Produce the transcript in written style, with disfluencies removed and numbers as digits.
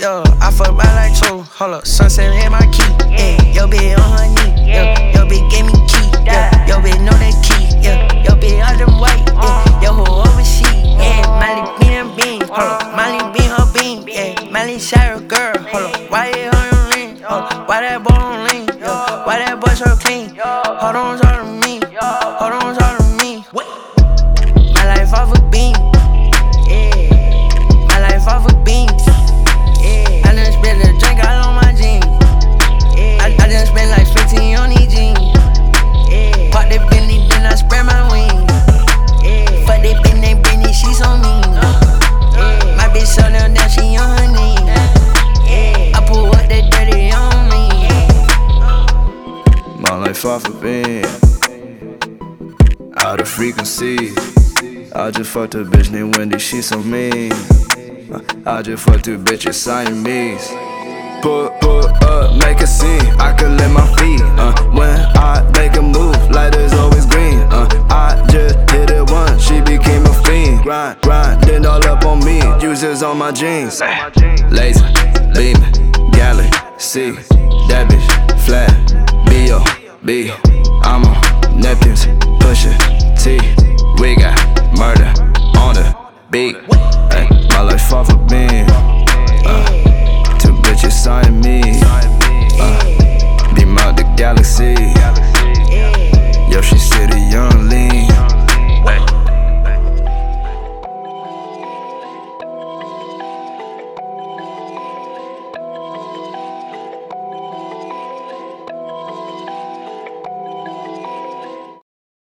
yo, I fuck by like two. Hold up, sunset hit my key. Yeah, yo bitch on her knee. Yeah, yo bitch gave me key. Yeah, yo bitch know that key. Yeah, yo bitch all them white. Yeah, yo hoe overseas. Yeah, Miley bean. Hold up, Miley bean her bean. Yeah, Miley shot her girl. Hold up, why it on your ring? Hold up, why that boy on lean? Yeah, why that boy so clean? Hold on, talk to me. Hold on, talk to me. My life off a beam. My life off of beans. I done spent a drink all on my jeans. I done spent like 15 on these jeans. Pop the Bentley, then I spread my wings. Fuck the Bentley, she so mean. My bitch so down, she on her knees. I pull up that dirty on me. My life off a beam. Out of frequency. I just fucked a bitch named Wendy, she so mean. I just fucked two bitches Siamese. Pull up, make a scene. I could lift my feet. When I make a move, light is always green. I just hit it once, she became a fiend. Grinding all up on me, juices on my jeans. Lazy, beaming, galaxy. That bitch, flat, B.O.B. I'm on Neptune's, push it, T. We got murder on the beat.